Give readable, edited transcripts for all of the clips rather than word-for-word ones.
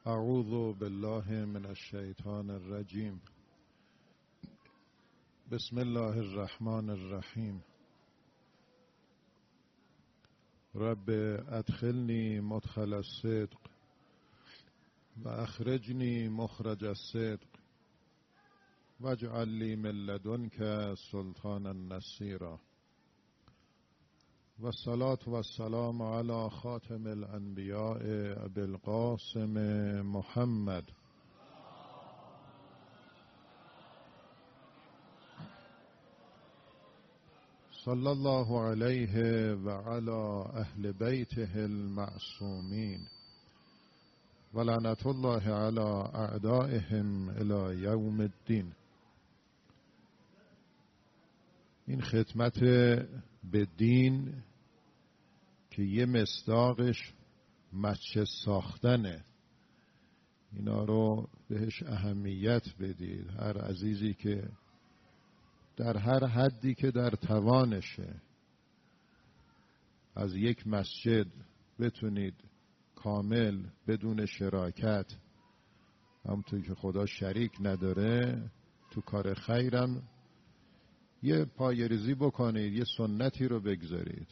اعوذ بالله من الشیطان الرجیم. بسم الله الرحمن الرحیم. رب ادخلنی مدخل الصدق و اخرجنی مخرج الصدق واجعل لی من لدنک سلطانا نصیرا. و الصلاة و السلام علی خاتم الانبیاء ابی القاسم محمد صلی الله علیه و علی اهل بیته المعصومین و لعنت الله علی اعدائهم الی یوم الدین. این خدمت به دین که یه مصداقش مسجد ساختنه، اینا رو بهش اهمیت بدید. هر عزیزی که در هر حدی که در توانشه از یک مسجد بتونید کامل بدون شراکت، همونطور که خدا شریک نداره، تو کار خیرم یه پایه‌ریزی بکنید، یه سنتی رو بگذارید.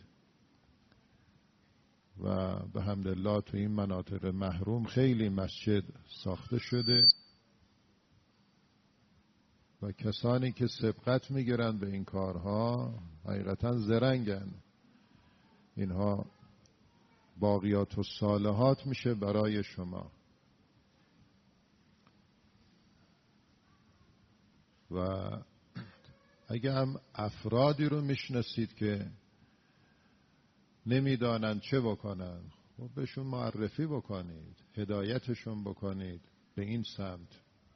و به حمدالله تو این مناطق محروم خیلی مسجد ساخته شده و کسانی که سبقت میگیرن به این کارها حقیقتا زرنگن. اینها باقیات و صالحات میشه برای شما. و اگه هم افرادی رو میشناسید که نمیدانند چه بکنن، خب بهشون معرفی بکنید، هدایتشون بکنید به این سمت.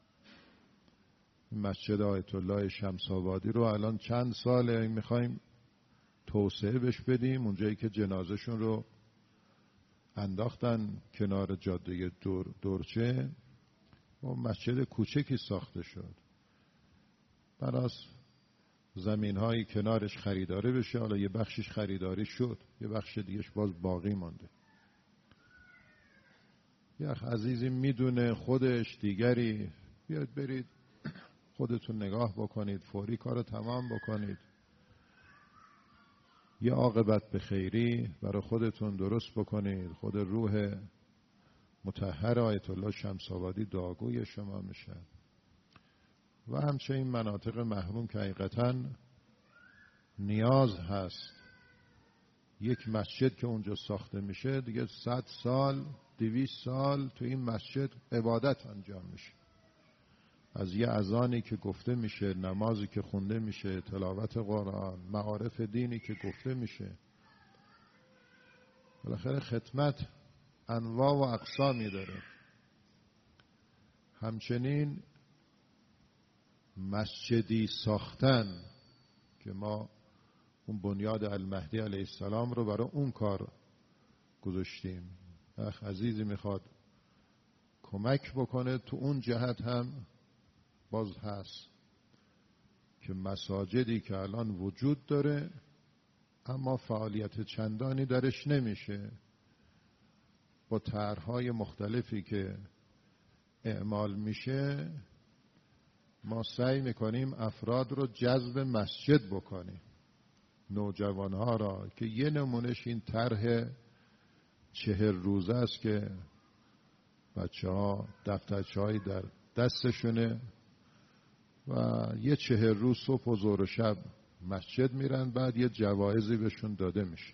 مسجد آیت الله شمس آبادی رو الان چند ساله میخوایم توسعه بش بدیم. اونجایی که جنازهشون رو انداختن کنار جاده دورچه و مسجد کوچکی ساخته شد. براس زمین هایی کنارش خریداری بشه. حالا یه بخشش خریداری شد، یه بخش دیگهش باز باقی مانده. یه عزیزی میدونه خودش، دیگری بیاد برید خودتون نگاه بکنید، فوری کارو تمام بکنید، یه عاقبت به خیری برای خودتون درست بکنید. خود روح مطهر آیت الله شمس آبادی دعاگوی شما میشه. و همچنین مناطق محروم که حقیقتاً نیاز هست. یک مسجد که اونجا ساخته میشه دیگه 100 سال 200 سال تو این مسجد عبادت انجام میشه. از یه اذانی که گفته میشه، نمازی که خونده میشه، تلاوت قرآن، معارف دینی که گفته میشه. بالاخره خدمت انواع و اقسامی داره. همچنین مسجدی ساختن که ما اون بنیاد المهدی علیه السلام رو برای اون کار گذاشتیم. عزیزی میخواد کمک بکنه تو اون جهت هم باز هست که مساجدی که الان وجود داره اما فعالیت چندانی درش نمیشه، با طرح‌های مختلفی که اعمال میشه ما سعی میکنیم افراد رو جذب مسجد بکنیم، نوجوانها را. که یه نمونهش این طرح 40 روزه است که بچه ها دفترچه‌هایی در دستشونه و یه 40 روز صبح و ظهر و شب مسجد میرن، بعد یه جوایزی بهشون داده میشه.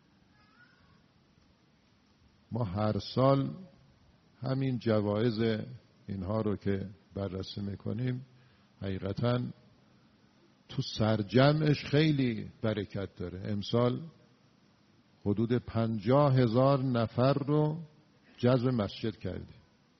ما هر سال همین جوایز اینها رو که بررسی میکنیم حقیقتاً تو سرجمعش خیلی برکت داره. امسال حدود 50,000 نفر رو جذب مسجد کردیم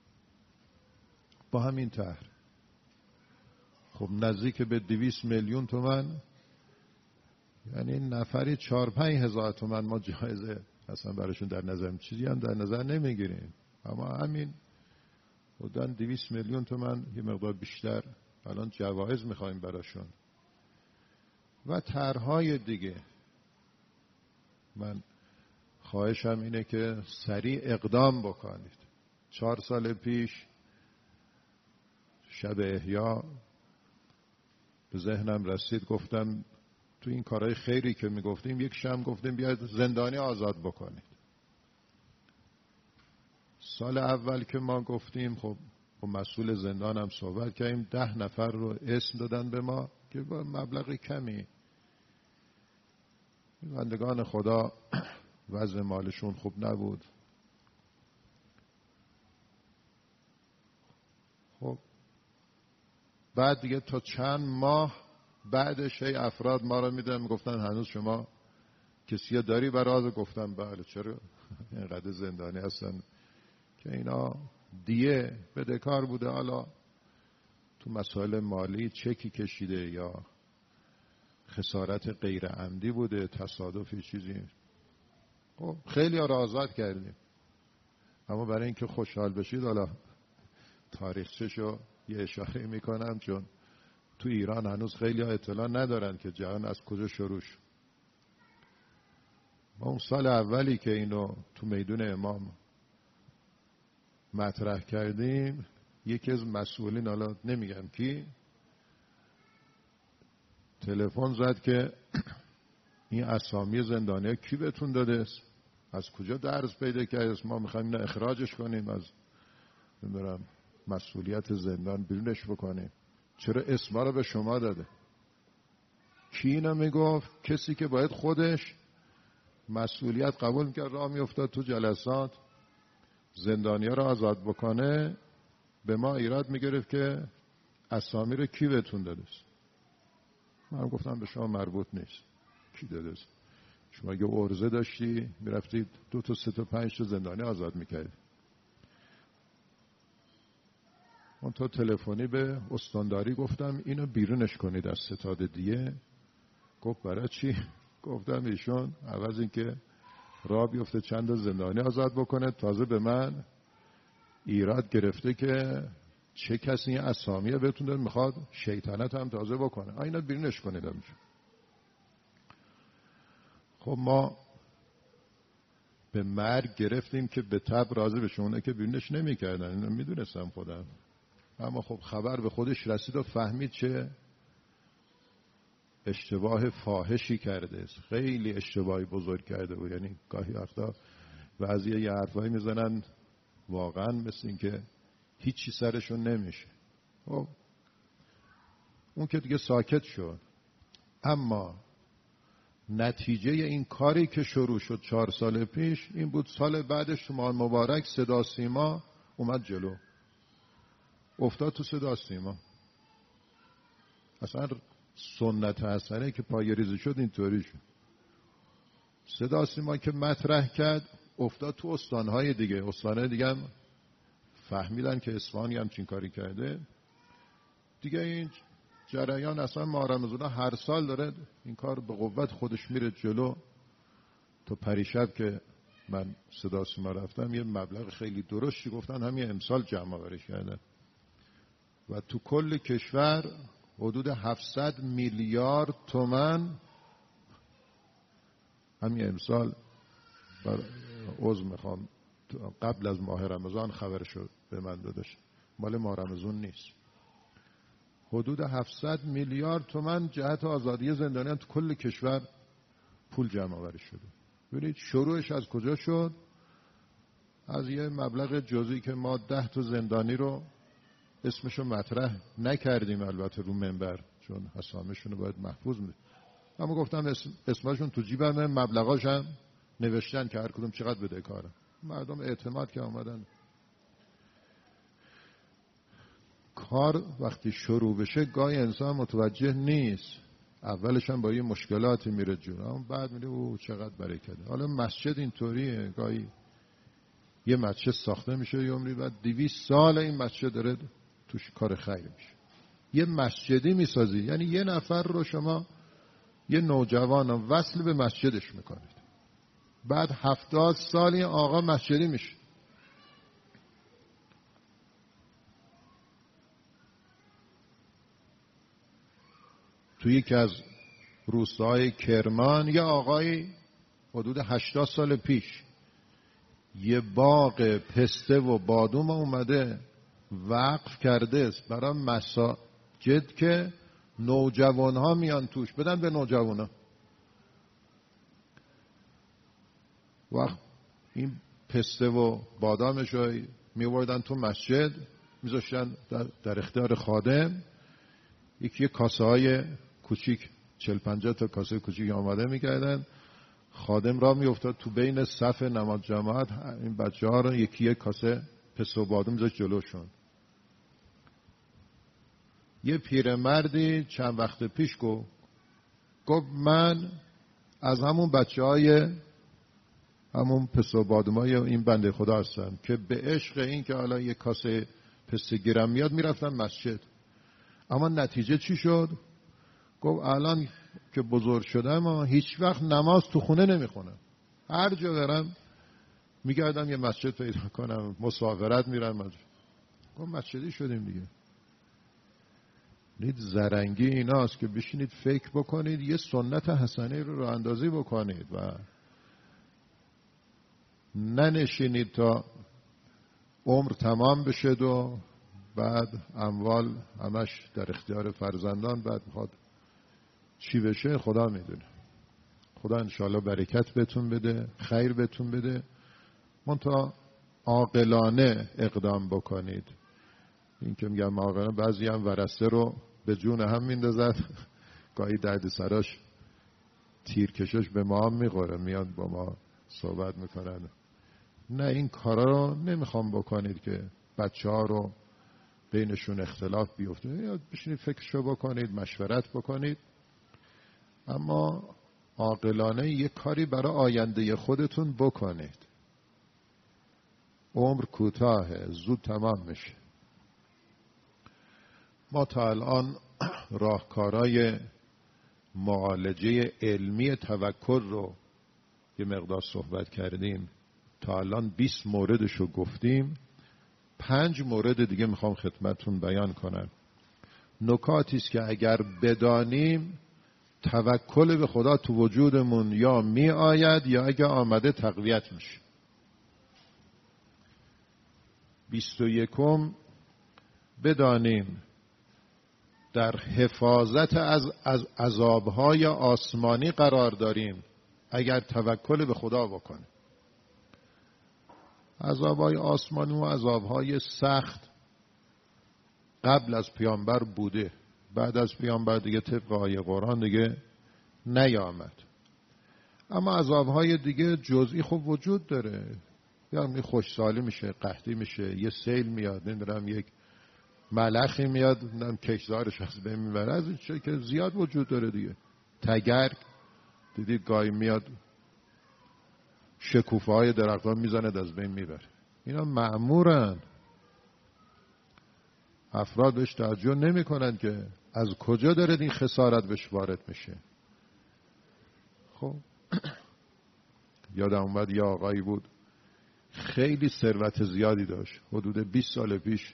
با همین طرح. خب نزدیک به 200 میلیون تومان، یعنی نفری 4-5 هزار تومان ما جایزه اصلا براشون در نظر، چیزی هم در نظر نمیگیریم. اما همین حدوداً 200 میلیون تومان، یه مقدار بیشتر الان جوایز میخوایم براشون. و طرح‌های دیگه. من خواهشم اینه که سریع اقدام بکنید. 4 سال پیش شب احیا به ذهنم رسید، گفتم تو این کارهای خیری که میگفتیم یک شم گفتیم بیاید زندانی آزاد بکنید. سال اول که ما گفتیم خب با مسئول زندان هم صحبت کردیم، 10 نفر رو اسم دادن به ما که با مبلغ کمی. بندگان خدا وضع مالشون خوب نبود. خب بعد دیگه تا چند ماه بعدش هی افراد ما رو میدن میگفتن هنوز شما کسی داری برای؟ گفتم بله. چرا اینقدر زندانی هستن که اینا دیه بدهکار بوده، حالا تو مسائل مالی چکی کشیده یا خسارت غیر عمدی بوده، تصادفی چیزی. خب خیلی ها رو آزاد کردیم، اما برای اینکه خوشحال بشید حالا تاریخچه‌شو یه اشاره میکنم، چون تو ایران هنوز خیلی ها اطلاع ندارن که جریان از کجا شروع شد. ما اون سال اولی که اینو تو میدون امام مطرح کردیم، یکی از مسئولین، حالا نمیگم کی، تلفن زد که این اسامی زندانی‌ها کی بهتون داده است؟ از کجا درس پیدا کردید؟ ما میخوایم اینو اخراجش کنیم از نمیدونم مسئولیت زندان، بیرونش بکنیم. چرا اسما رو به شما داده؟ کی اینو میگفت؟ کسی که باید خودش مسئولیت قبول میکرد، راه میافتاد تو جلسات زندانی‌ها رو آزاد بکنه، به ما ایراد میگرفت که اسامی رو کی بهتون داده است. من گفتم به شما مربوط نیست کی داده است. شما اگه عرضه داشتی میرفتید 2 تا 3 تا 5 تا زندانی آزاد میکردید. من تا تلفنی به استانداری گفتم اینو بیرونش کنید از ستاد دیه. گفت برای چی؟ گفتم ایشون عوض این که راه بیفته چند تا زندانی آزاد بکنه، تازه به من ایراد گرفته که چه کسی این اسامیه بهتون داره، میخواد شیطنت هم تازه بکنه. اینا بیرونش کنید همینجور. خب ما به مرگ گرفتیم که به تب راضی بشون، اونه که بیرونش نمیکردن، اینو میدونستم خودم. اما خب خبر به خودش رسید و فهمید چه اشتباه فاحشی کرده، خیلی اشتباهی بزرگ کرده بود. یعنی گاهی وقتا بعضی یه حرفایی میزنن واقعا مثل این که هیچی سرشون نمیشه. خب اون که دیگه ساکت شد، اما نتیجه این کاری که شروع شد 4 سال پیش این بود، سال بعدش تو ماه مبارک صدا سیما اومد جلو، افتاد تو صدا سیما. اصلا سنت حسنه که پای ریزی شد اینطوری شد. صدا سیما که مطرح کرد افتاد تو استانهای دیگه. استانهای دیگه هم فهمیدن که اصفهانی همچین کاری کرده دیگه. این جریان اصلا ماه رمضان هر سال داره این کار به قوت خودش میره جلو. تو پریشب که من صدا سیما رفتم یه مبلغ خیلی درشتی گفتن همین امسال جمع آوری کردن و تو کل کشور حدود 700 میلیارد تومان همین امسال. عذر میخوام قبل از ماه رمضان خبرشو به من دادش، مال ماه رمضان نیست. حدود 700 میلیارد تومان جهت آزادی زندانیان تو کل کشور پول جمع آوری شده. ببینید شروعش از کجا شد؟ از یه مبلغ جزئی که ما 10 تا زندانی رو اسمشو مطرح نکردیم البته رو منبر، چون اسامشون رو باید محفوظ می‌دید. اما گفتم اسمشون تو جیبمه، مبلغاشم نوشتن که هر کدوم چقدر بده کارم. مردم اعتماد که آمدن. کار وقتی شروع بشه گاهی انسان متوجه نیست، اولش هم با یه مشکلاتی میره جلو، اما بعد میره او چقدر برکته. حالا مسجد اینطوریه، گاهی یه مسجد ساخته میشه یه عمری، بعد 200 سال این مسجد داره توش کار خیر میشه. یه مسجدی میسازی یعنی یه نفر رو شما یه نوجوان وصل به مسجدش میکنید، بعد 70 سال این آقا مسجدی میشه. توی یکی از روستاهای کرمان یه آقای حدود 80 سال پیش یه باغ پسته و بادوم اومده وقف کرده است برای مساجد که نوجوان ها میان توش بدن به نوجوان ها. وقت این پسته و بادامش رو میوردن تو مسجد میذاشتن در اختیار خادم. یکی کاسه های کوچیک 40-50 تا کاسه کوچیک آماده میکردن. خادم را میافتاد تو بین صف نماز جماعت این بچه ها رو یکی کاسه پسته و بادام میذاشت جلوشون. یه پیرمردی چند وقت پیش گفت من از همون بچه های همون پسته و بادمای این بنده خدا هستم که به عشق این که حالا یه کاسه پسته گیرم میاد میرفتم مسجد. اما نتیجه چی شد؟ گفت الان که بزرگ شدم هیچ وقت نماز تو خونه نمیخونم. هر جا برم میگردم یه مسجد پیدا کنم، مسافرت میرم. گفت مسجدی شدیم دیگه. نید زرنگی ایناست که بشینید فکر بکنید یه سنت حسنه رو اندازی بکنید و ننشینید تا عمر تمام بشه و بعد اموال همش در اختیار فرزندان، بعد میخواد چی بشه خدا میدونه. خدا انشاءالله برکت بهتون بده، خیر بهتون بده. منتها عاقلانه اقدام بکنید. این که میگم عاقلانه، بعضی هم ورسته رو به جون هم میندازد، گاهی درد سراش تیرکشش به ما هم میخوره، میاد با ما صحبت میکنن. نه، این کارا رو نمیخوام بکنید که بچه ها رو بینشون اختلاف بیفته. یا بشینید فکرشو بکنید، مشورت بکنید، اما عاقلانه یک کاری برای آینده خودتون بکنید. عمر کوتاهه، زود تمام میشه. ما تا الان راهکارهای معالجه علمی توکل رو یه مقدار صحبت کردیم. تا الان 20 موردشو گفتیم. 5 مورد دیگه میخوام خدمتتون بیان کنم. نکاتی است که اگر بدانیم توکل به خدا تو وجودمون یا می آید یا اگر آمده تقویت میشه. 21 بدانیم در حفاظت از عذابهای آسمانی قرار داریم اگر توکل به خدا بکنیم. عذابهای آسمانی و عذابهای سخت قبل از پیامبر بوده، بعد از پیامبر دیگه طبق آیه قرآن دیگه نیامد. اما عذابهای دیگه جزئی خب وجود داره. یعنی خوشسالی میشه، قحطی میشه، یه سیل میاد، نمیدونم یک ملخی میاد نمیدونم کشزارش از بین میبره. از این چه که زیاد وجود داره دیگه. تگرگ دیدید گاهی میاد شکوفه های درختان میزند از بین میبره. اینا مأمورن. افراد بهش توجه نمی کنن که از کجا داره این خسارت بهش وارد میشه. خب یادم اومد یه آقایی بود خیلی ثروت زیادی داشت، حدود 20 سال پیش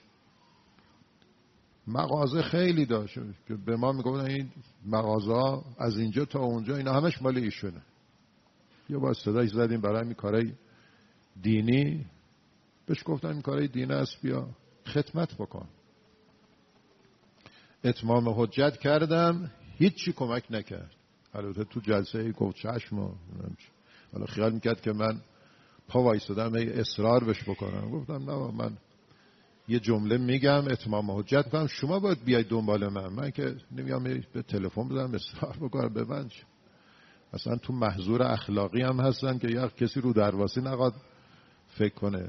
مغازه خیلی داشت که به ما میگفتن این مغازه از اینجا تا اونجا اینا همش مال ایشونه. یه بار صداش زدیم برای این کارهای دینی، بهش گفتن این کارهای دینی است بیا خدمت بکن. اتمام حجت کردم، هیچی کمک نکرد. البته تو جلسه گفت چشم، حالا خیال میکرد که من پا وایسادم اصرار بش بکنم. گفتم نه، من یه جمله میگم اتمام حجت کنم، شما باید بیاید دنبال من که نمیام به تلفن بزنم اصرار بکنم ببند. اصلا تو محظور اخلاقی هم هستن که یا کسی رو درواسی نقاد فکر کنه.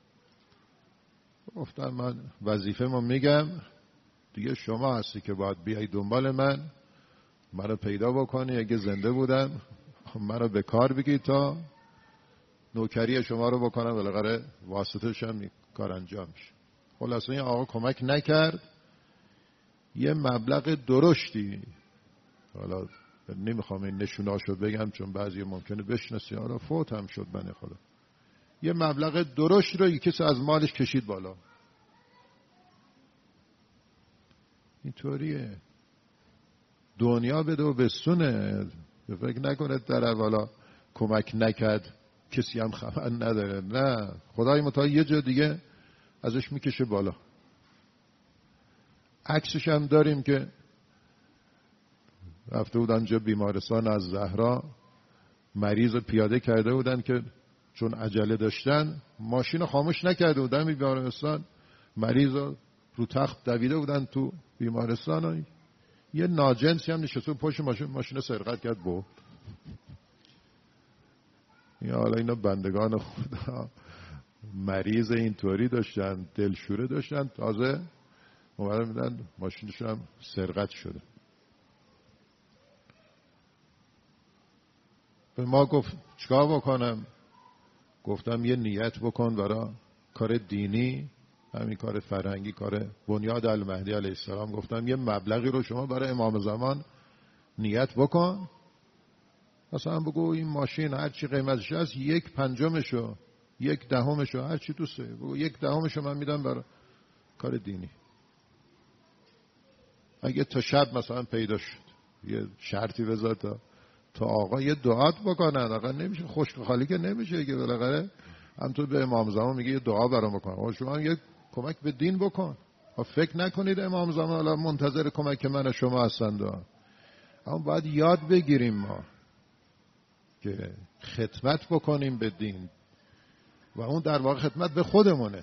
گفتم من وظیفه ما میگم دیگه، شما هستی که باید بیای دنبال منو پیدا بکنی. اگه زنده بودم منو به کار بگی تا نوکری شما رو بکنم، بالاخره واسطه‌ش هم کار انجام میشه. خلاصه این آقا کمک نکرد. یه مبلغ درشتی، حالا نمیخوام این نشوناشو بگم چون بعضی ممکنه بشناسی، حالا فوت هم شد بنده خدا، یه مبلغ درشت رو یک کسی از مالش کشید بالا. اینطوریه دنیا بده و بسونه. فکر نکنه در اولا کمک نکرد کسی هم خبر نداره. نه، خدای متعال یه جا دیگه ازش میکشه بالا. عکسش هم داریم که رفته بودن جا بیمارستان از زهرا، مریض پیاده کرده بودن که چون عجله داشتن ماشین خاموش نکرده بودن بیمارستان، مریض رو تخت دویده بودن تو بیمارستان، یه ناجنسی هم نشسته پشت ماشین سرقت کرد برد. یا حالا اینا بندگان خدا مریض اینطوری داشتن، دلشوره داشتن، تازه اومدن میدن ماشینشون هم سرقت شده. به ما گفت چیکار بکنم؟ گفتم یه نیت بکن برای کار دینی، همین کار فرهنگی، کار بنیاد المهدی علیه السلام. گفتم یه مبلغی رو شما برای امام زمان نیت بکن، مثلا بگو این ماشین هر چی قیمتش هست 1/5 1/10 هر چی دوست داری بگو 1/10 من میدم برای کار دینی. اگه تا شب مثلا پیدا شد یه شرطی بذار تا آقا یه دعات بکنن. آقا نمیشه خشک خالی که نمیشه که، بالاخره هم تو به امام زمان میگه یه دعا برام بکن. آقا شما هم یه کمک به دین بکن. فکر نکنید امام زمان الان منتظر کمک من شما هستند. اما باید یاد بگیریم ما که خدمت بکنیم به دین و اون در واقع خدمت به خودمونه.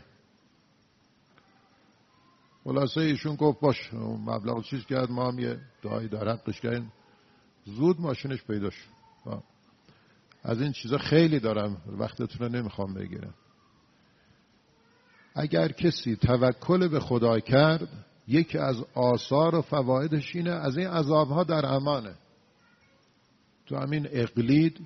خلاصه ایشون گفت باش مبلغ چیز کرد، ما هم یه دعایی در حقش کردیم، زود ماشینش پیدا شد. از این چیزا خیلی دارم، وقتتون رو نمیخوام بگیرم. اگر کسی توکل به خدا کرد، یکی از آثار و فوایدش اینه از این عذابها در امانه. تو همین اقلید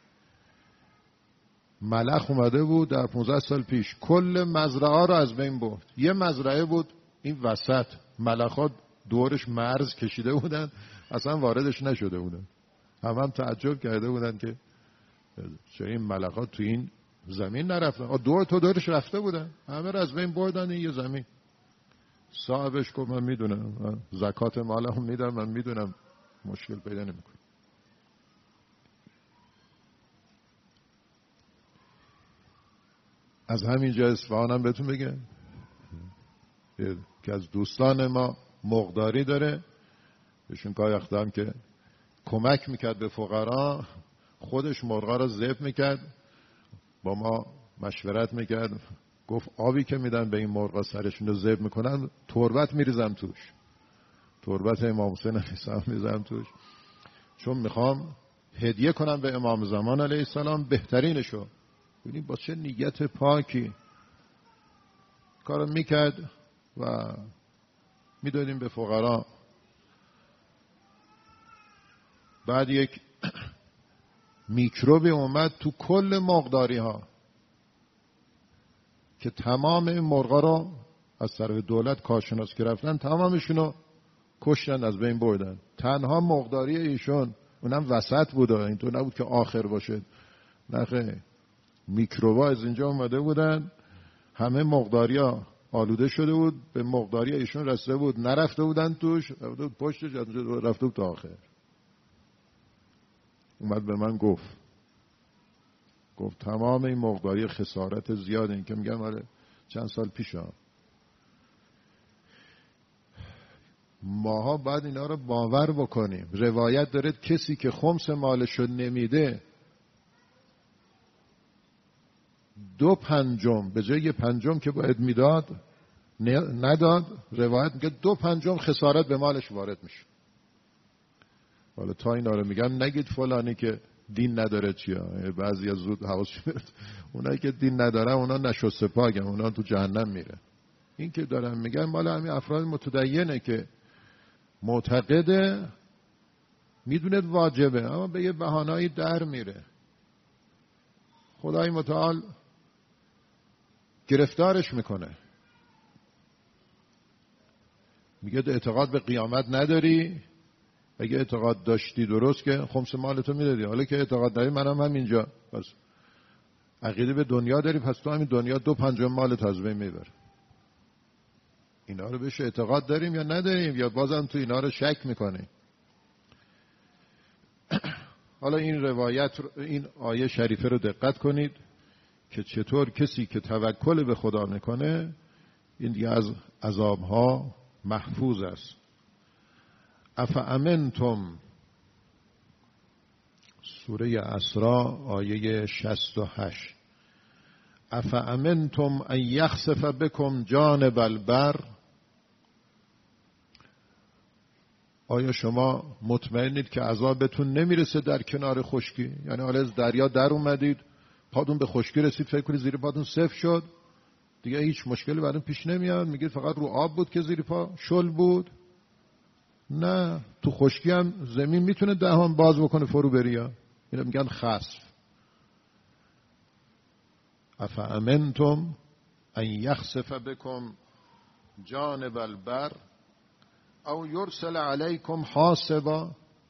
ملخ اومده بود در 15 سال پیش، کل مزرعه رو از بین برد. یه مزرعه بود این وسط، ملخ‌ها دورش مرز کشیده بودن، اصلا واردش نشده بودن. هم تعجب کرده بودن که چرا این ملخ‌ها تو این زمین نرفتن. دورش رفته بودن، همه رو از بین بردن این یه زمین. صاحبش گفت من میدونم، زکات مالم میدم، من میدونم مشکل پیدا نمیکنه. از همینجا اصفهانم بهتون بگم که از دوستان ما مقداری داره، بهشون گاهی وقتا هم که کمک میکرد به فقرا، خودش مرغا رو ذبح میکرد، با ما مشورت میکرد، گفت آبی که میدن به این مرغا سرشون رو ذبح میکنن تربت میریزم توش، تربت امام حسین علیه السلام میریزم توش، چون میخوام هدیه کنم به امام زمان علیه السلام بهترینشو. ببینید با چه نیت پاکی کارو میکرد و میدادیم به فقرا. بعد یک میکروبی اومد تو کل مرغداری ها که تمام این مرغا رو از طرف دولت کارشناس که رفتن تمامشون رو کشتن، از بین بردن. تنها مرغداری ایشون اونم وسط بود، اینطور نبود که آخر باشه، نه، میکروبا از اینجا اومده بودن، همه مرغداری ها آلوده شده بود، به مرغداری ایشون رسیده بود، نرفته بودن توش، رفته بود پشتش، رفته بود تا آخر. اومد به من گفت تمام این مرغداری خسارت زیاد، این که میگم آره چند سال پیش ماها باید اینا رو باور بکنیم. روایت داره کسی که خمس مالشو نمیده 2/5 به جای 1/5 که باید میداد نداد، روایت میگه 2/5 خسارت به مالش وارد میشه. حالا تا اینا رو میگم نگید فلانی که دین نداره چیه، بعضی از زود حواسش میاد اونایی که دین نداره اونا نشسته پاگن، اونا تو جهنم میره. این که دارم میگم مال همین افراد متدینه که معتقده، میدونه واجبه، اما به یه بهانه‌ای در میره. خدای متعال گرفتارش میکنه، میگه اعتقاد به قیامت نداری؟ اگه اعتقاد داشتی درست که خمس مالتو میدادی، حالا که اعتقاد داری منم همینجا، پس عقیده به دنیا داری، پس تو همین دنیا 2/5 مالت از بین میبره. اینا رو بهش اعتقاد داریم یا نداریم، یا بازم تو اینا رو شک میکنیم؟ حالا این آیه شریفه رو دقت کنید که چطور کسی که توکل به خدا میکنه این دیگه از عذابها محفوظ است. افامنتم، سوره اسراء آیه 68. افامنتم ان یخسف بکم جانب البر، آیا شما مطمئنید که عذابتون نمیرسه در کنار خشکی؟ یعنی حالا از دریا در اومدید، پاتون به خشکی رسید، فکر کنید زیر پاتون صفر شد، دیگه هیچ مشکلی براتون پیش نمیاد، میگید فقط رو آب بود که زیر پا شل بود؟ نه، تو خشکی هم زمین میتونه دهان باز بکنه فرو بریا. اینا میگن خسف. افامنتم ان یخسف بکم جانب البر او یرسل علیکم حاصبا،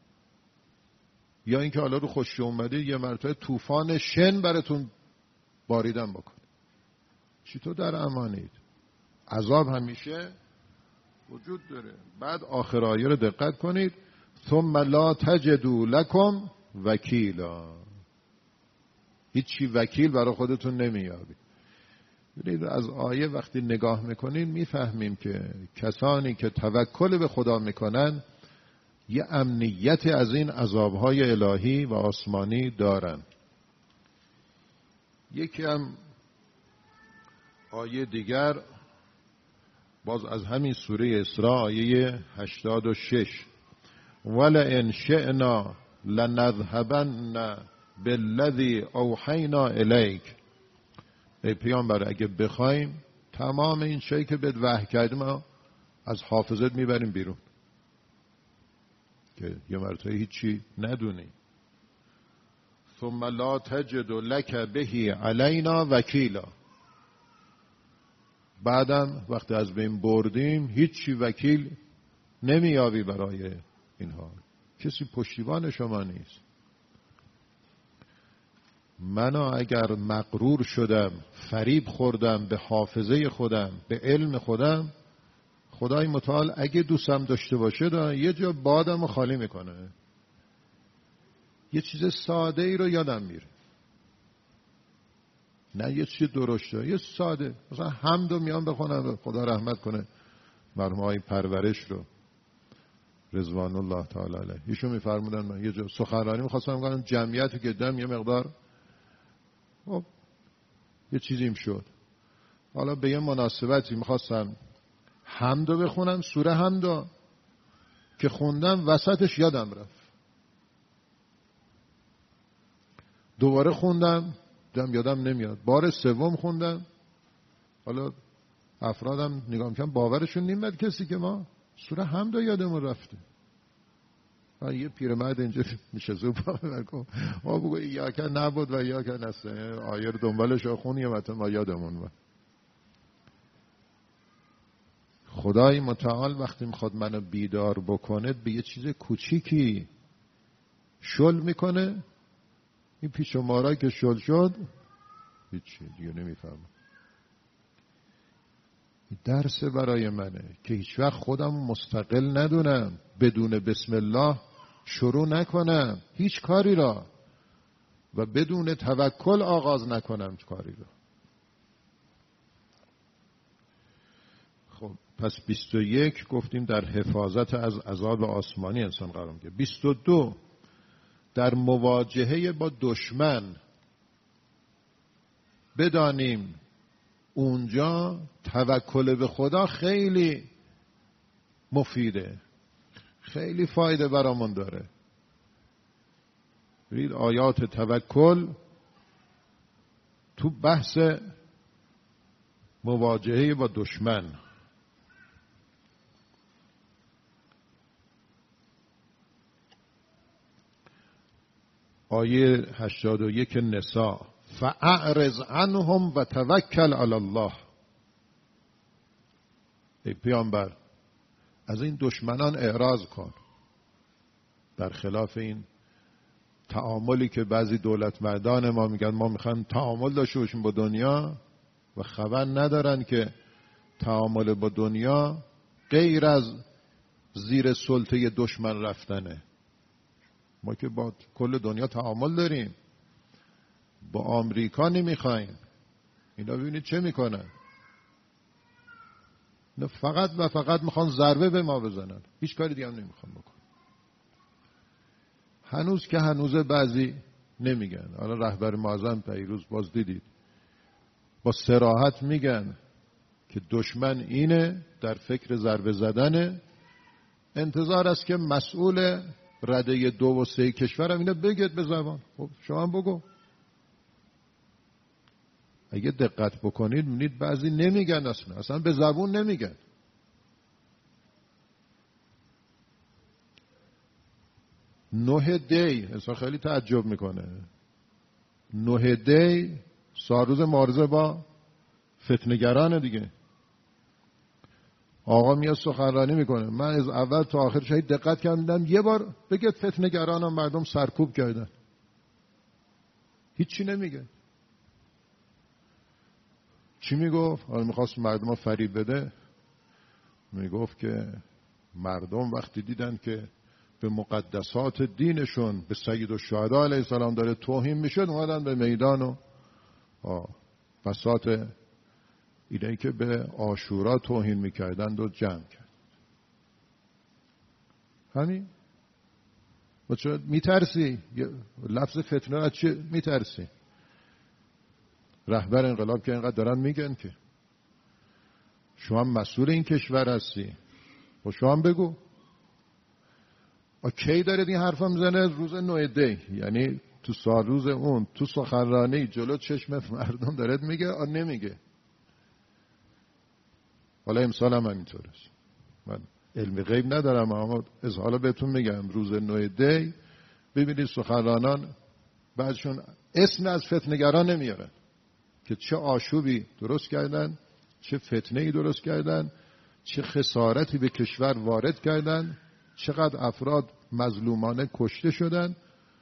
یا اینکه حالا رو خشکی اومده یه مرتبه طوفان شن براتون باریدن بکنه. چطور در امانید؟ عذاب همیشه وجود داره. بعد آخر آیه رو دقت کنید، ثم لا تجدوا لکم وکیلا، هیچی وکیل برای خودتون نمیابید. ببینید از آیه وقتی نگاه میکنین میفهمیم که کسانی که توکل به خدا میکنن یه امنیت از این عذابهای الهی و آسمانی دارن. یکی هم آیه دیگر باز از همین سوره اسراء آیه 86، ولئن شئنا لنذهبن بالذی اوحینا الیک، ای پیامبر اگه بخوایم تمام این چیزی که بهت وحی کردیم از حافظت میبریم بیرون که یه مرتبه هیچی ندونی. ثم لا تجد لک به علینا وکیلا، بعدم وقتی از بین بردیم هیچی وکیل نمیابی برای اینها، کسی پشتیبان شما نیست. من اگر مغرور شدم، فریب خوردم به حافظه خودم، به علم خودم، خدای متعال اگه دوستم داشته باشه یه جا بادم رو خالی میکنه، یه چیز ساده ای رو یادم میره، نه یه چیز درشته، یه ساده، مثلا حمد رو میان بخونم، خدا رحمت کنه مرحوم آقای پرورش رو رضوان الله تعالی علیه، ایشون میفرمودن من یه جا سخنرانی میخواستم کنم، جمعیتی که دیدم یه مقدار یه چیزیم شد، حالا به یه مناسبتی میخواستم حمد رو بخونم، سوره حمد که خوندم وسطش یادم رفت، دوباره خوندم یادم نمیاد، بار سوم خوندم، حالا افرادم نگاه میکنم باورشون نمیاد کسی که ما سوره حمد یادمون رفته. یه پیرمرد اینجا میشه زوبا بگم ما بگو یا که نبود و یا که نسته آیه رو دنبالش خونیم مثلا ما یادمون بود. خدای متعال وقتی میخواد منو بیدار بکنه به یه چیز کوچیکی شل میکنه، این پیش و مارا که شل شد هیچی دیگه نمیفهمم. درس برای منه که هیچ وقت خودم مستقل ندونم، بدون بسم الله شروع نکنم هیچ کاری را و بدون توکل آغاز نکنم کاری را. خب پس 21 گفتیم در حفاظت از عذاب آسمانی انسان قرار میگیره. 22 در مواجهه با دشمن بدانیم اونجا توکل به خدا خیلی مفیده، خیلی فایده برامون داره. برید آیات توکل تو بحث مواجهه با دشمن. آیه 81 نساء فاعرض عنهم و توکل علی الله، ای پیامبر از این دشمنان اعراض کن، برخلاف این تعاملی که بعضی دولتمردان ما میگن ما میخوایم تعامل داشته باشیم با دنیا و خبر ندارن که تعامل با دنیا غیر از زیر سلطه دشمن رفتنه. ما که با کل دنیا تعامل داریم، با آمریکا نمیخوایم. اینا ببینید چه میکنن، اینا فقط و فقط میخوان ضربه به ما بزنن، هیچ کاری دیگه هم نمیخوان بکن. هنوز که هنوز بعضی نمیگن. حالا رهبر معظم پیروز باز دیدید با صراحت میگن که دشمن اینه، در فکر ضربه زدنه، انتظار است که مسئول رده 2 و 3 کشورم اینو بگید به زبان. خب شما هم بگو. اگه دقت بکنید میبینید بعضی نمیگن، اصلا به زبون نمیگن. نه دی انسان خیلی تعجب میکنه. نه دی سالروز مبارزه با فتنه‌گران دیگه. آقا میاد سخنرانی میکنه، من از اول تا آخر شاید دقت کردم یه بار بگه فتنه‌گران مردم سرکوب کردن، هیچی نمیگه. چی میگفت؟ حالا میخواست مردم رو فریب بده. میگفت که مردم وقتی دیدن که به مقدسات دینشون، به سید الشهدا علیه السلام داره توهین میشد، اومدن به میدان و بساط اینایی که به عاشورا توهین میکردند و جمع کرد. همین. و چرا میترسی؟ لفظ فتنه از چه میترسی؟ رهبر انقلاب که اینقدر دارن میگن که شما مسئول این کشور هستی و شما هم بگو. کی دارید این حرفا میزنه؟ روز 9 دی، یعنی تو سال روز اون تو سخنرانی جلو چشم مردم دارد میگه نمیگه. حالا امسال هم همینطور است. من علم غیب ندارم اما از حالا بهتون میگم روز 9 دی ببینید سخنرانان بعضشون اسم از فتنه‌گران نمیارن که چه آشوبی درست کردن، چه فتنه‌ای درست کردن، چه خسارتی به کشور وارد کردن، چقدر افراد مظلومانه کشته شدن.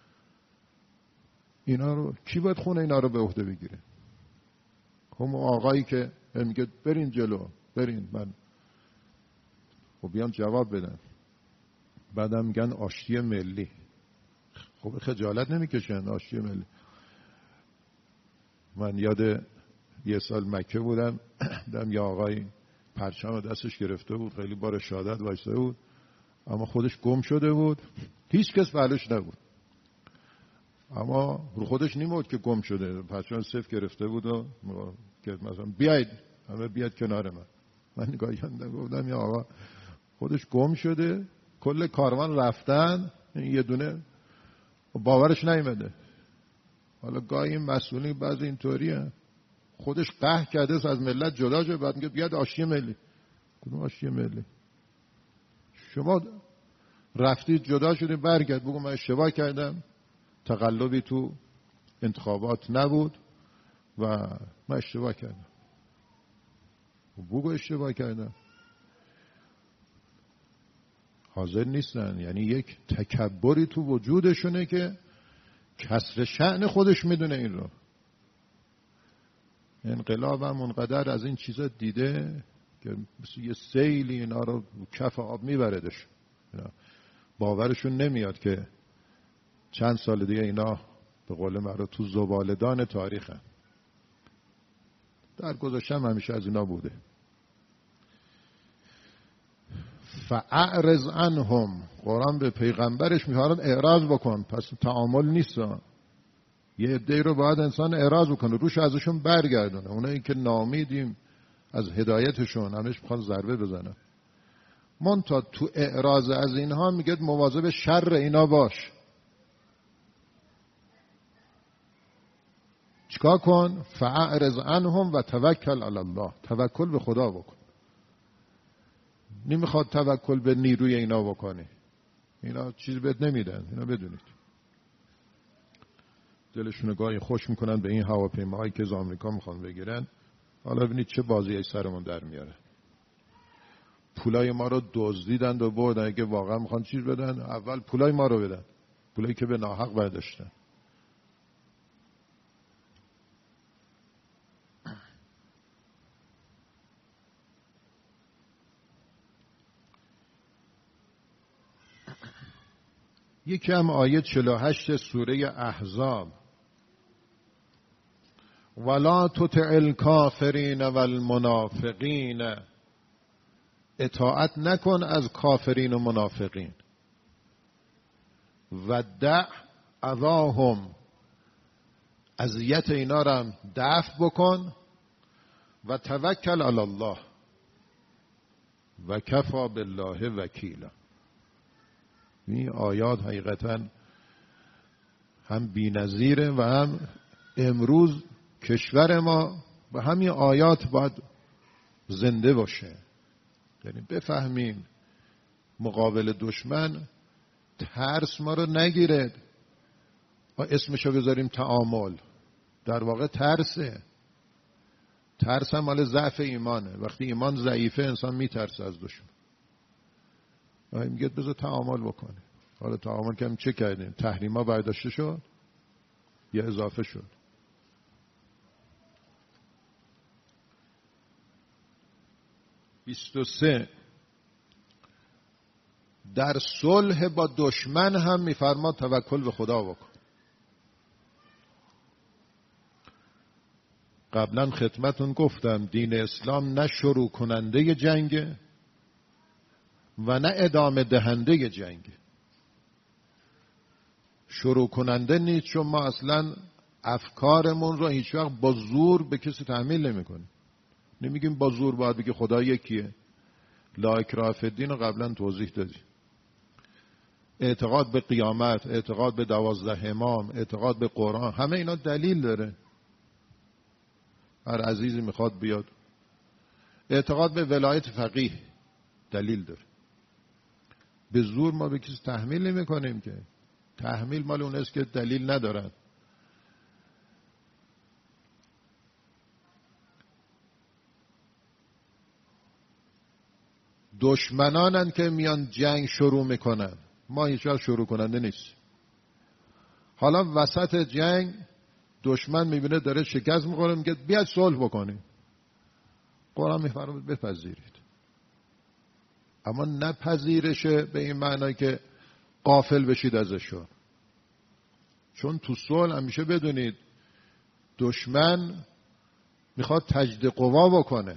اینا رو کی باید خونه اینا رو به عهده بگیره؟ هم آقایی که میگه برین جلو، برین، من خب بیان جواب بدن. بعدم میگن آشتی ملی. خب خجالت نمیکشن آشتی ملی؟ من یاد یه سال مکه بودم، دیدم یه آقای پرچم دستش گرفته بود، خیلی با رشادت وایساده بود، اما خودش گم شده بود، هیچ کس پهلوش نبود، اما رو خودش نیمود که گم شده، پرچم صفر گرفته بود و که مثلا بیاید همه بیاید کنار من نگاه کردم گفتم یا آقا خودش گم شده، کل کاروان رفتن، یه دونه باورش نیامده. حالا گاهی این مسئولین بعضی اینطوریه، خودش قهر کرده از ملت جدا شده، بعد میگه بیاد آشتی ملی. کدوم آشتی ملی؟ شما رفتید جدا شدید، برگرد بگو من اشتباه کردم، تقلبی تو انتخابات نبود و من اشتباه کردم. بگو اشتباه کردم. حاضر نیستن، یعنی یک تکبری تو وجودشونه که کسر شأن خودش میدونه این رو. انقلاب هم اونقدر از این چیزا دیده که مثل یه سیلی اینا رو کف آب میبردش. باورشون نمیاد که چند سال دیگه اینا به قول معروف تو زباله‌دان تاریخن. در گذشته هم همیشه از اینا بوده. فاعرض عنهم، قرآن به پیغمبرش می‌فرماید اعراض بکن، پس تعامل نیست. یه عده‌ای رو باید انسان اعراض بکنه، روش ازشون برگردونه. اونایی که ناامیدیم از هدایتشون همش میخوان ضربه بزنن. منتها تو اعراض از اینها میگه مواظب شر اینا باش. چیکار کن؟ فاعرض عنهم و توکل علی الله، توکل به خدا بکن. نمیخواد توکل به نیروی اینا بکنی، اینا چیز بهت نمیدن، اینا بدونید دلشون گاهی خوش میکنن به این هواپیماهایی که از آمریکا میخوان بگیرن. حالا ببینید چه بازی سرمون در میاره. پولای ما رو دزدیدن و بردن، اگه واقعا میخوان چیز بدن اول پولای ما رو بدن، پولایی که به ناحق برداشتن. یکم آیه 48 سوره احزاب، ولا تطع الکافرین والمنافقین، اطاعت نکن از کافرین و منافقین، و دع اذاهم، اذیت اینا را هم دفع بکن، و توکل علی الله و کفا بالله وکیلا. این آیات حقیقتا هم بی‌نظیره و هم امروز کشور ما به همین آیات باید زنده باشه. یعنی بفهمیم مقابل دشمن ترس ما رو نگیره، اسمشو بذاریم تعامل، در واقع ترسه. ترس هم مال ضعف ایمانه. وقتی ایمان ضعیفه انسان میترسه از دشمن. میگه بذار تعامل بکنه. حالا تعامل کردیم چه کردیم؟ تحریما برداشته شد یا اضافه شد؟ (23) در صلح با دشمن هم میفرماد توکل به خدا بکن. قبلا خدمتون گفتم دین اسلام نه شروع کننده جنگه و نه ادامه دهنده جنگه. شروع کننده نیست، چون ما اصلا افکارمون رو هیچ وقت با زور به کسی تحمیل نمی‌کنیم. نمیگیم با زور باید بگی خدا یکیه. لا اکراه فی الدین رو قبلا توضیح دادیم. اعتقاد به قیامت، اعتقاد به 12 امام، اعتقاد به قرآن، همه اینا دلیل داره. هر عزیزی میخواد بیاد. اعتقاد به ولایت فقیه دلیل داره. به زور ما به کسی تحمیل نمی کنیم که. تحمیل مال اون است که دلیل ندارن. دشمنانن که میان جنگ شروع میکنن، ما هیچ وقت شروع کننده نیست. حالا وسط جنگ دشمن میبینه داره شکست میخوره، میگه بیاید صلح بکنیم. قرآن میفرماید بپذیرید، اما نپذیرشه به این معنی که غافل بشید ازشون. چون تو صلح همیشه بدونید دشمن میخواد تجدید قوا بکنه،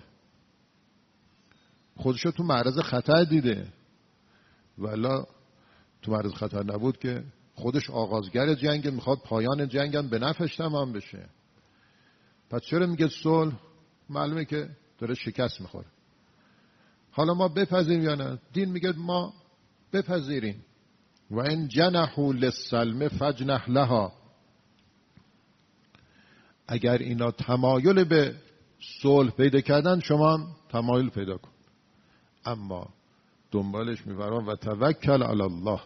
خودشو تو معرض خطر دیده، والا تو معرض خطر نبود که خودش آغازگر جنگ، میخواد پایان جنگ هم به نفعش تمام بشه. پس چرا میگه صلح؟ معلومه که داره شکست میخوره. حالا ما بپذیریم یا نه؟ دین میگه ما بپذیریم. و ان جنحوا للسلم فاجنح لها، اگر اینا تمایل به صلح پیدا کردن شما هم تمایل پیدا کن، اما دنبالش میبرم و توکل علی الله،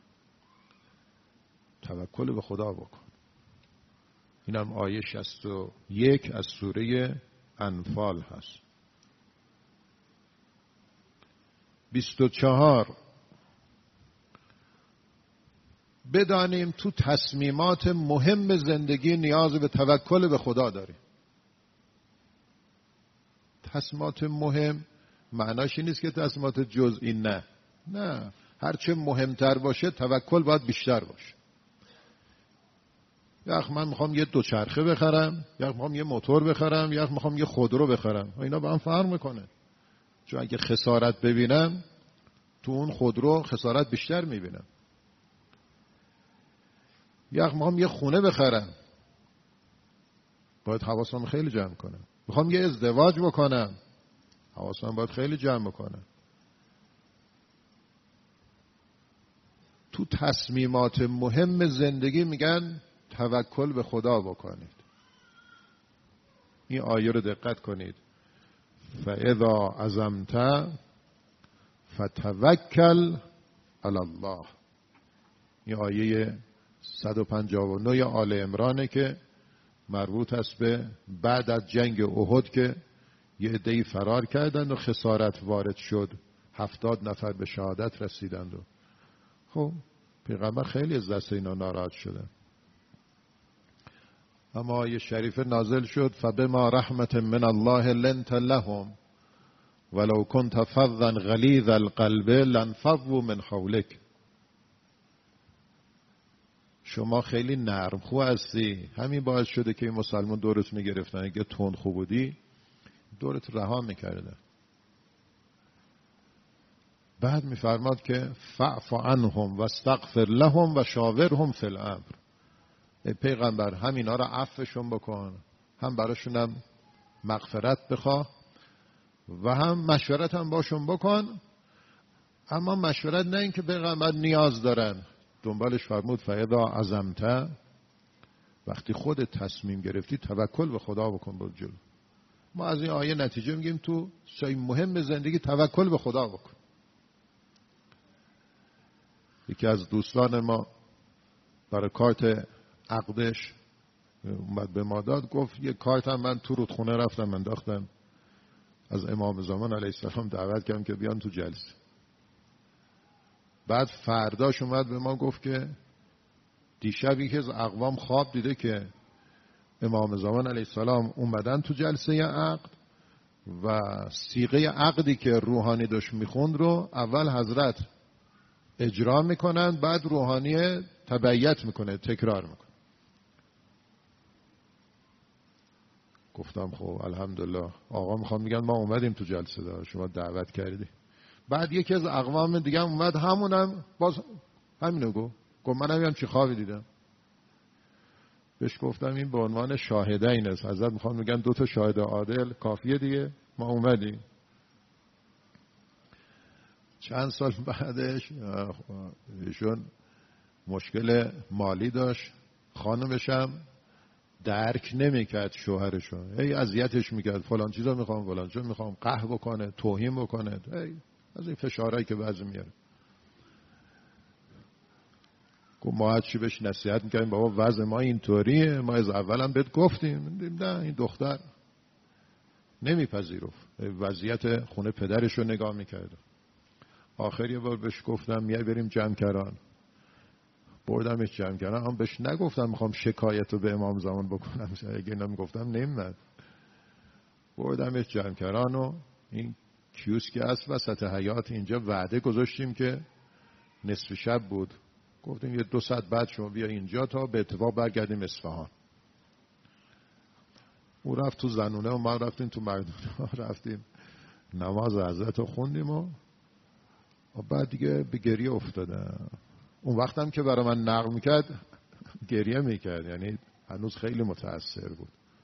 توکل به خدا بکن. اینم آیه 61 از سوره انفال هست. 24 بدانیم تو تصمیمات مهم زندگی نیاز به توکل به خدا داریم. تصمیمات مهم معناش این نیست که تصمیمات جزئی، نه، هرچه مهمتر باشه توکل باید بیشتر باشه. یک من میخوام یه دوچرخه بخرم، یک میخوام یه موتور بخرم، یک میخوام یه خودرو بخرم، اینا با هم فرق میکنه. چون اگه خسارت ببینم تو اون خودرو خسارت بیشتر میبینم. یک میخوام یه خونه بخرم، باید حواسم خیلی جمع کنم. میخوام یه ازدواج بکنم، حواسم باید خیلی جمع بکنم. تو تصمیمات مهم زندگی میگن توکل به خدا بکنید. این آیه رو دقت کنید. فاذا عزمت فتوکل علی الله. این آیه 159 آل عمرانه که مربوط است به بعد از جنگ احد که یه عده‌ای فرار کردند و خسارت وارد شد، 70 نفر به شهادت رسیدند. و خب پیغمبر خیلی از دست اینا ناراحت شدن. اما آیه شریف نازل شد فبما رحمت من الله لنت لهم ولو كنت فظا غلیظ القلب لانفضوا من حولك. شما خیلی نرم خو هستی، همین باعث شده که این مسلمان دورت میگرفتن، اگه تند خو بودی دورت رها میکردن. بعد میفرماد که فاعف عنهم واستغفر لهم و شاورهم فی الامر. ای پیغمبر همینا رو عفوشون بکن، هم براشونم مغفرت بخواه و هم مشورت هم باشون بکن. اما مشورت نه این که پیغمبر نیاز دارن، دنبالش فرمود فاذا عزمت، وقتی خودت تصمیم گرفتی توکل به خدا بکن برو جلو. ما از این آیه نتیجه میگیم تو شای مهم زندگی توکل به خدا بکن. یکی از دوستان ما برای کارت عقدش اومد به ما داد، گفت یه کارت هم من تو رودخونه رفتم انداختم، از امام زمان علیه السلام دعوت کردم که بیان تو جلسه. بعد فرداش اومد به ما گفت که دیشب یکی از اقوام خواب دیده که امام زمان علیه السلام اومدن تو جلسه عقد و صیغه عقدی که روحانی داشت میخوند رو اول حضرت اجرا میکنن، بعد روحانی تبعیت میکنه، تکرار میکنه. گفتم خب الحمدلله. آقا میخوام میگن ما اومدیم تو جلسه دار، شما دعوت کردی. بعد یکی از اقوام دیگه اومد، همونم باز همینو گفت منم هم چی خوابی دیدم. بهش گفتم این به عنوان شاهدین است، حضرت میخوام میگن 2 شاهد عادل کافیه دیگه، ما اومدیم. چند سال بعدش ایشون مشکل مالی داشت، خانمشم درک نمیکرد شوهرشو، هی اذیتش میکرد، فلان چیزا میخوام فلان چیزا میخوام، قهر بکنه، توهین بکنه، هی از این فشارهایی که بعضی میاره. گفت ما هرچی بهش نصیحت میکردیم بابا وضع ما اینطوریه، ما از اولم بهت گفتیم، نه این دختر نمیپذیرفت، وضعیت خونه پدرشو نگاه میکرد. آخر یه بار بهش گفتم میای بریم جمکران، بردمش جمکران، هم بهش نگفتم میخوام شکایت رو به امام زمان بکنم، اگه نمیگفتم نمیمد. بردمش جمکران و این کیوسک هست وسط حیاط اینجا، وعده گذاشتیم که نصف شب بود، گفتیم یه 2 ساعت بعد شما بیا اینجا تا به اتفاق برگردیم اصفهان. او رفت تو زنونه و ما رفتیم تو مردونه، رفتیم نماز حضرت رو خوندیم و بعد دیگه به گریه افتادم. اون وقتم که برای من نقل میکرد گریه میکرد، یعنی هنوز خیلی متأثر بود.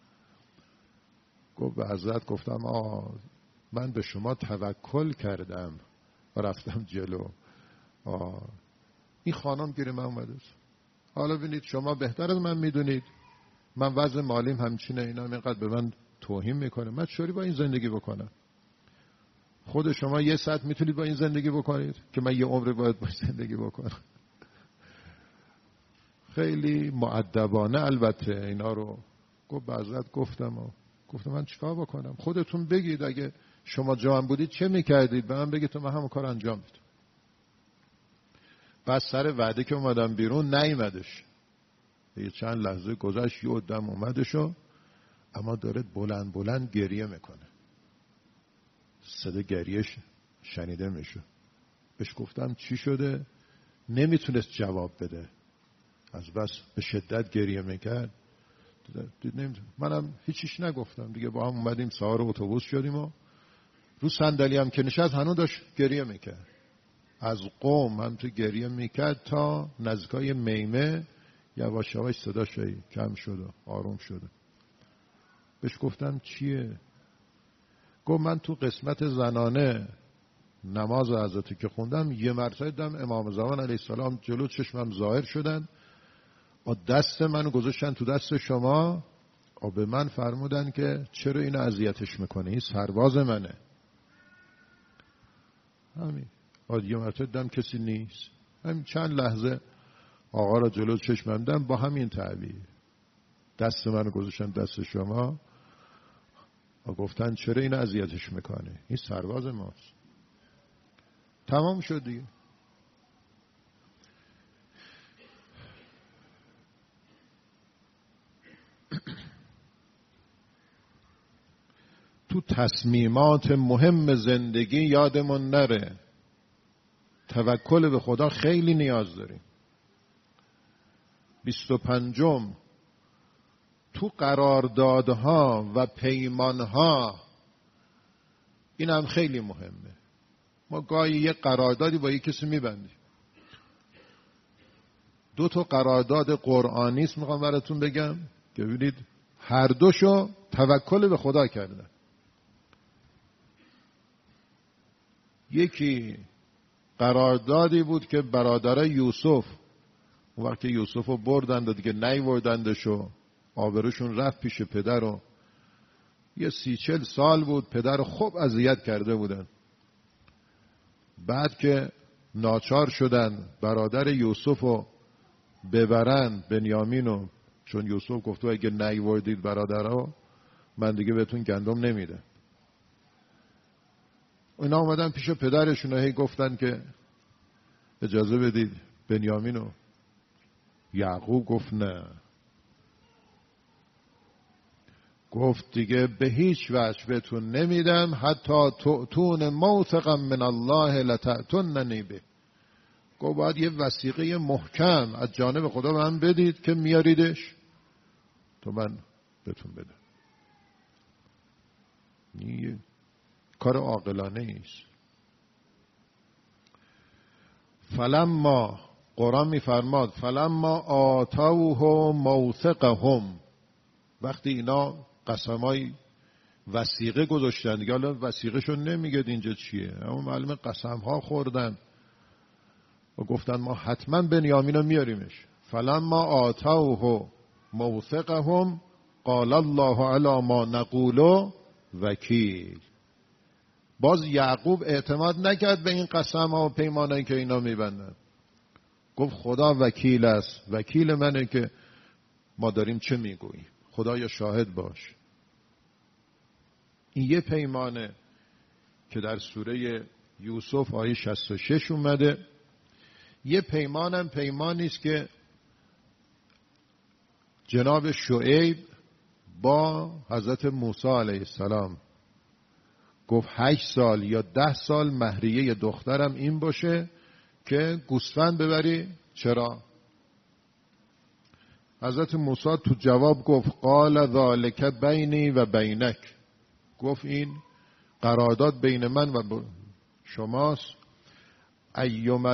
گفت به حضرت گفتم من به شما توکل کردم و رفتم جلو. این خانم گیره من اومده. حالا ببینید شما بهتر از من میدونید، من وضع مالیم همچینه، اینا اینقدر به من توهین میکنه، من چوری با این زندگی بکنم؟ خود شما 1 ساعت میتونید با این زندگی بکنید که من یه عمر باید با زندگی بکنم؟ خیلی مؤدبانه البته اینا رو گفت. به حضرت گفتم من چیکار بکنم؟ خودتون بگید اگه شما جوان بودید چه میکردید، به من بگید تو من همون کار انجام میدم. بعد سر وعده که اومدم بیرون نیومدش، یه چند لحظه گذشت یه دم اومدش و اما داره بلند بلند گریه میکنه، صدا گریهش شنیده میشه. بهش گفتم چی شده؟ نمیتونست جواب بده، از بس به شدت گریه میکرد. منم هیچیش نگفتم دیگه، با هم اومدیم سوار اتوبوس شدیم و رو صندلی هم که نشست هنوز داشت گریه میکرد. از قوم هم تو گریه میکرد تا نزدیکای میمه یواش یواش صداش کم شد و آروم شد. بهش گفتم چیه؟ گفت من تو قسمت زنانه نماز حضرتی که خوندم یه مرتبه دیدم امام زمان علیه السلام جلو چشمم ظاهر شدن و دست منو گذاشتن تو دست شما و به من فرمودن که چرا اینو اذیتش میکنی، این سرباز منه. همین. یه مرتبه دیدم کسی نیست، همین چند لحظه آقا را جلو چشمم دیدم با همین تعبیر دست منو گذاشتن دست شما و گفتن چرا اینو اذیتش میکنه، این سرباز ماست. تمام شد دیگه. تو تصمیمات مهم زندگی یادمون نره توکل به خدا خیلی نیاز داریم. 25 تو قراردادها و پیمانها، این هم خیلی مهمه. ما گاهی یه قراردادی با یک کسی میبندیم. 2 قرارداد قرآنی است میخوام براتون بگم که ببینید هر دوشو توکل به خدا کردن. یکی قراردادی بود که برادرای یوسف اون وقت که یوسف رو بردند و دیگه نیوردندش و آبروشون رفت پیش پدر و یه 30-40 سال بود پدر خوب اذیت کرده بودن. بعد که ناچار شدن برادر یوسف رو ببرن بنیامینو، چون یوسف گفت اگه نیوردید برادرها من دیگه بهتون گندم نمیده. اینا اومدن پیش پدرشون و هی گفتن که اجازه بدید بنیامینو. یعقوب گفت نه، گفت دیگه به هیچ وجه بهتون نمیدم، حتی تؤتون موثقا من الله لتأتوننی به. گفت باید یه وثیقه محکم از جانب خدا به من بدید که میاریدش تو من بهتون بدم. این کار عاقلانه نیست. فلما قرآن میفرماد فلما آتوه موثقهم، وقتی اینا قسمای وثیقه گذاشتن دیگه، حالا وثیقه نمیگه اینجا چیه، اما معلومه قسم ها خوردن و گفتن ما حتما بنیامین رو میاریمش. فلما آتوه موثقهم قال الله علی ما نقول وکیل. باز یعقوب اعتماد نکرد به این قسم ها و پیمانایی که اینا میبندن، گفت خدا وکیل است، وکیل منه که ما داریم چه میگوییم، خدایا شاهد باش. این یه پیمانه که در سوره یوسف آیه 66 اومده. یه پیمانم پیمانی است که جناب شعیب با حضرت موسی علیه السلام گفت 8 سال یا 10 سال مهریه دخترم این باشه که گوسفند ببری. چرا؟ حضرت موسی تو جواب گفت قال ذالک بینی و بینک، گفت این قرارداد بین من و شماست. ایما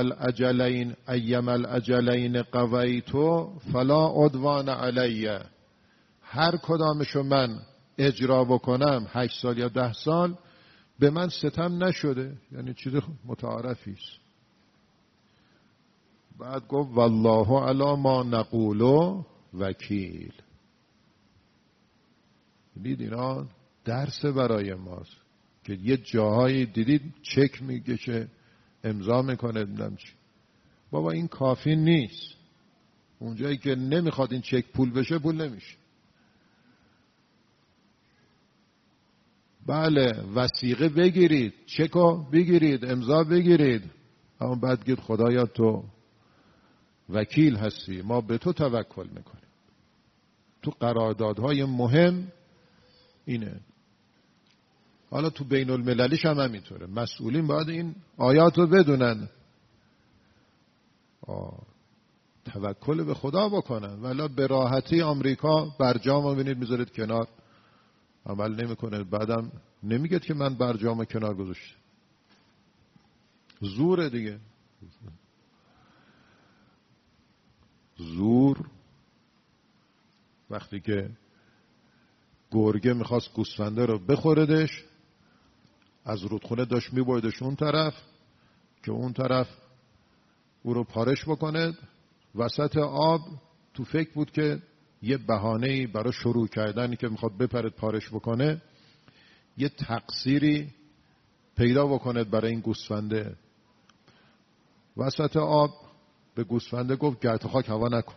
الاجلین قضیتو فلا عدوان علی، هر کدامشو من اجرا بکنم 8 سال یا 10 سال به من ستم نشده، یعنی چیز متعارفی است. بعد گفت والله علی ما نقول وکیل. دید اینا درس برای ماست که یه جاهایی دیدید چک میگه که امضا میکنه نمیدونم چی. بابا این کافی نیست، اونجایی که نمیخواد این چک پول بشه پول نمیشه. بله وثیقه بگیرید، چکو بگیرید، امضا بگیرید، اما بعد گید خدایا تو وکیل هستی، ما به تو توکل میکنیم. تو قراردادهای مهم اینه. حالا تو بین المللیش هم همینطوره، مسئولین باید این آیات رو بدونن، توکل به خدا بکنن، ولی به راحتی آمریکا برجام رو ببینید میذارید کنار، عمل نمیکنه، بعدم نمیگه که من برجام کنار گذاشتم. زوره دیگه، زور. وقتی که گرگه میخواست گوسفنده رو بخوردش، از رودخونه داشت میبردش اون طرف که اون طرف او رو پارش بکنه، وسط آب تو فکر بود که یه بهانه‌ای برای شروع کردنی که میخواد بپرد پارش بکنه، یه تقصیری پیدا بکنه برای این گوسفنده. وسط آب به گوسفنده گفت گرد خاک هوا نکن.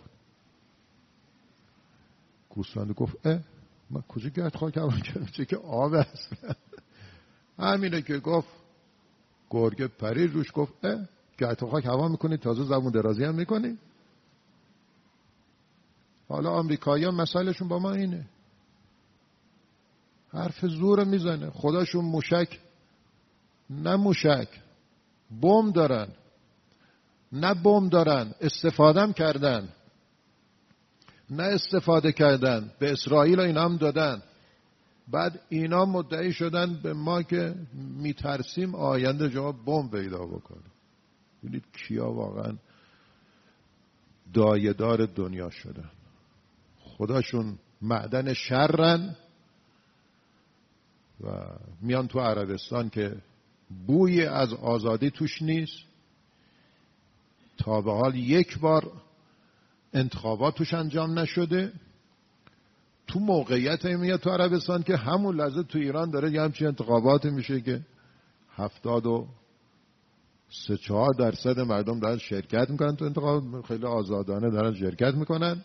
گوسفنده گفت من کجا گرد خاک هوا کردم، چه که آب هست. همینه که گفت گرگه پرید روش، گفت گرد خاک هوا میکنی، تازه زبون درازی هم میکنی. حالا آمریکایی‌ها مسائلشون با ما اینه، حرف زور میزنه. خداشون موشک نه موشک، بمب دارن، نه بمب دارن، استفادهم کردن. نه استفاده کردن، به اسرائیل اینا هم دادن. بعد اینا مدعی شدن به ما که میترسیم آینده جا بمب پیدا بکنه. ببینید کیا واقعا دایه‌دار دنیا شدن. خداشون معدن شرن و میان تو عربستان که بوی از آزادی توش نیست. تا به حال یک بار انتخابات توش انجام نشده. تو موقعیت میاد تو عربستان که همون لحظه تو ایران داره یه همچین انتخابات میشه که 73-4% مردم دارن شرکت میکنن تو انتخابات، خیلی آزادانه دارن شرکت میکنن.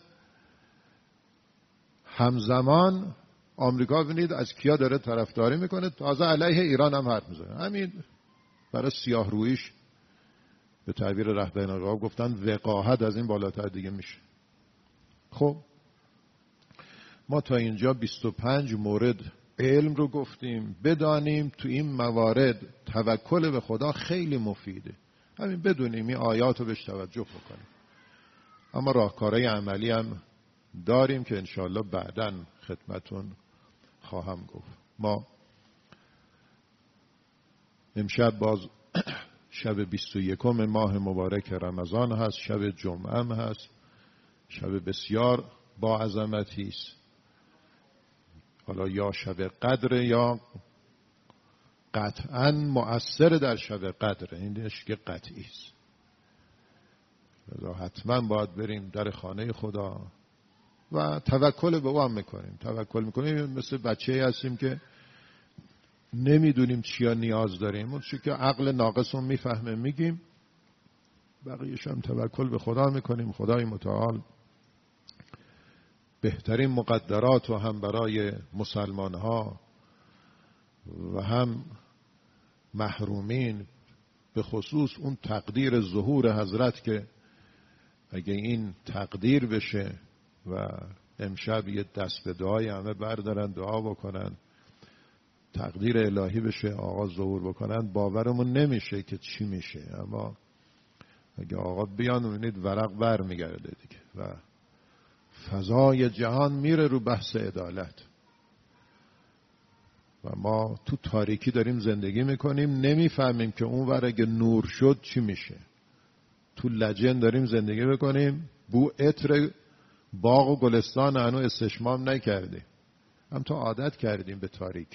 همزمان آمریکا ببینید از کیا داره طرفداری میکنه، تازه علیه ایران هم حرف میزنه. همین برای سیاه رویش به تعبیر رهبران آقا گفتن وقاحت از این بالاتر دیگه میشه. خب ما تا اینجا 25 مورد علم رو گفتیم. بدانیم تو این موارد توکل به خدا خیلی مفیده. همین بدونیم این آیات رو بهش توجه بکنیم. اما راهکارهای عملی هم داریم که انشاءالله بعداً خدمتون خواهم گفت. ما امشب باز شب 21 ماه مبارک رمضان هست، شب جمعه هم هست، شب بسیار با عظمتی است. حالا یا شب قدر یا قطعاً مؤثر در شب قدر، اینش که قطعی است. حتما باید بریم در خانه خدا و توکل به او هم میکنیم. توکل میکنیم مثل بچه هستیم که نمیدونیم چیا نیاز داریم، اون چی که عقل ناقصون میفهمه میگیم، بقیه‌اش هم توکل به خدا میکنیم. خدای متعال بهترین مقدرات و هم برای مسلمان ها و هم محرومین، به خصوص اون تقدیر ظهور حضرت که اگه این تقدیر بشه و امشب یه دست به دعای همه بردارن دعا بکنن، تقدیر الهی بشه آقا ظهور بکنن، باورمون نمیشه که چی میشه. اما اگه آقا بیان ببینید ورق بر میگرده دیگه و فضای جهان میره رو بحث عدالت و ما تو تاریکی داریم زندگی میکنیم، نمیفهمیم که اون ور اگه نور شد چی میشه. تو لجن داریم زندگی میکنیم، بو عطر باغ و گلستان هنو استشمام نکردیم، هم تو عادت کردیم به تاریکی.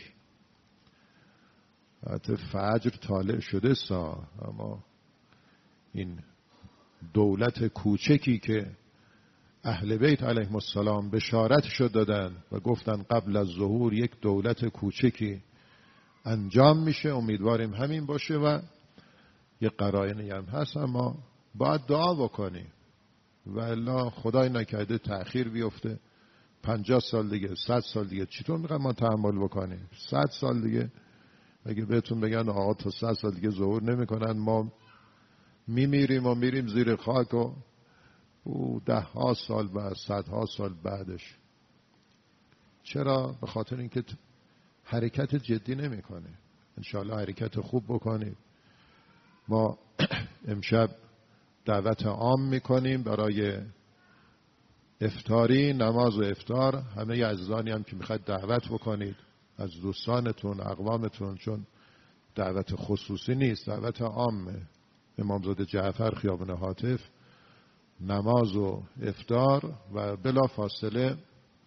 حتی فجر طالع شده اما این دولت کوچکی که اهل بیت علیهم السلام بشارتشو دادن و گفتن قبل از ظهور یک دولت کوچکی انجام میشه، امیدواریم همین باشه و یک قرائنی هم هست. اما باید دعا بکنیم و الا خدای نکرده تأخیر بیفته 50 سال دیگه 100 سال دیگه چطور میخوایم ما تحمل بکنیم؟ 100 سال دیگه اگه بهتون بگن آقا تا 100 سال دیگه ظهور نمیکنن ما میمیریم و میریم زیر خاک و او 10 سال بعد 100 سال بعدش. چرا؟ به خاطر اینکه حرکت جدی نمیکنه. انشاءالله حرکت خوب بکنید. ما امشب دعوت عام میکنیم برای افطاری، نماز و افطار. همه عزیزانی هم که میخواید دعوت بکنید از دوستانتون اقوامتون، چون دعوت خصوصی نیست، دعوت عامه. امامزاده جعفر خیابان هاتف، نماز و افطار و بلا فاصله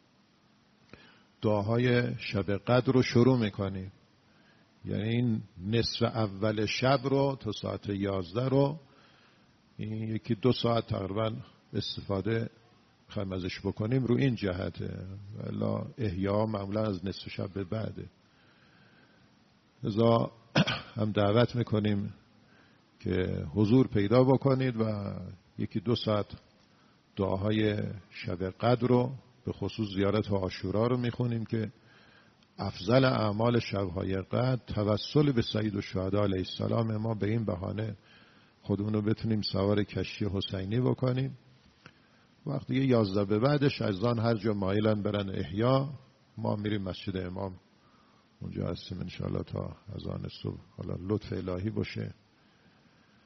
دعاهای شب قدر رو شروع میکنیم. یعنی این نصف اول شب رو تا ساعت 11 رو این 1-2 ساعت تقریبا استفاده خواهیم ازش بکنیم رو این جهته. والا احیا معمولا از نصف شب به بعده. لذا هم دعوت میکنیم که حضور پیدا بکنید و 1-2 ساعت دعاهای شب قدر رو به خصوص زیارت و عاشورا رو میخونیم که افضل اعمال شبهای قدر توسل به سید الشهدا علیه السلام. ما به این بهانه خودمون رو بتونیم سوار کشتی حسینی بکنیم. وقتی 11 به بعدش از آن هر جا مایلن برن احیا، ما میریم مسجد امام، اونجا هستیم انشاءالله تا از آن صبح. حالا لطف الهی باشه.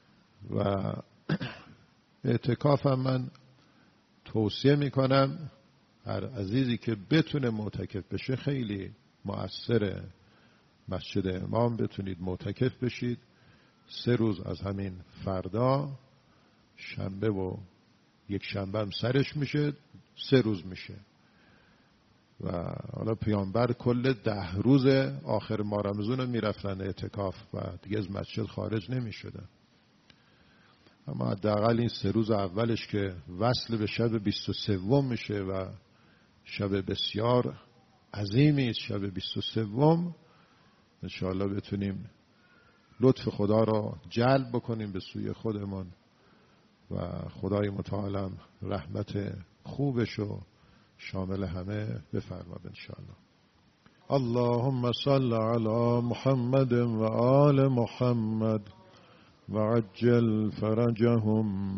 و اعتکاف هم من توصیه میکنم هر عزیزی که بتونه معتکف بشه خیلی مؤثره. مسجد امام بتونید معتکف بشید 3 روز از همین فردا، شنبه و یک شنبه هم سرش میشه، 3 روز میشه. و حالا پیامبر کل 10 روز آخر ماه رمضان میرفتن اعتکاف و دیگه از مسجد خارج نمیشدن. اما حداقل این 3 روز اولش که وصل به شب 23 میشه و شب بسیار عظیمی است، شب 23 انشاءالله بتونیم لطف خدا را جلب بکنیم به سوی خودمان و خدای متعال رحمت خوبش و شامل همه بفرماد انشاءالله. اللهم صل علی محمد و آل محمد و عجل فرجهم.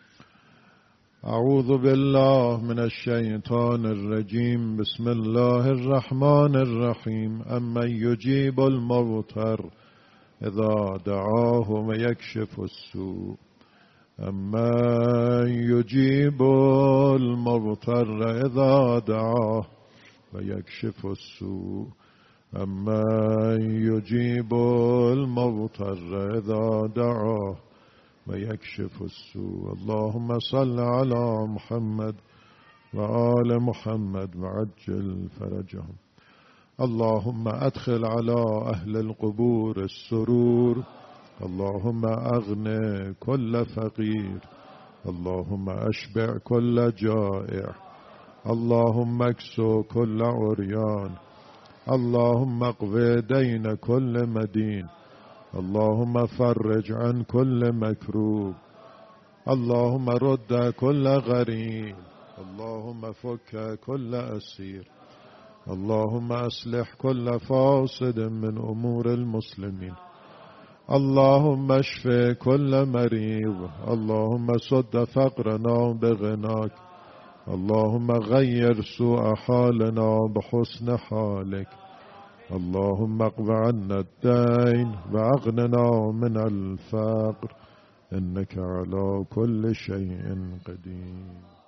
اعوذ بالله من الشیطان الرجیم. بسم الله الرحمن الرحیم. امن یجیب المضطر اذا دعاه و یکشف السوء. امن یجیب المضطر اذا دعاه و یکشف السوء. امن یجیب المضطر اذا دعاه و یکشف السوء. اللهم صل علی محمد و آل محمد و عجل فرجهم. اللهم ادخل على اهل القبور السرور. اللهم اغن كل فقير. اللهم اشبع كل جائع. اللهم اكسو كل عريان. اللهم اقض دين كل مدين. اللهم فرج عن كل مكروب. اللهم رد كل غريب. اللهم فك كل أسير. اللهم أصلح كل فاسد من أمور المسلمين. اللهم اشف كل مريض. اللهم سد فقرنا بغناك. اللهم غير سوء حالنا بحسن حالك. اللهم اقض عنا الدين واغننا من الفقر إنك على كل شيء قدير.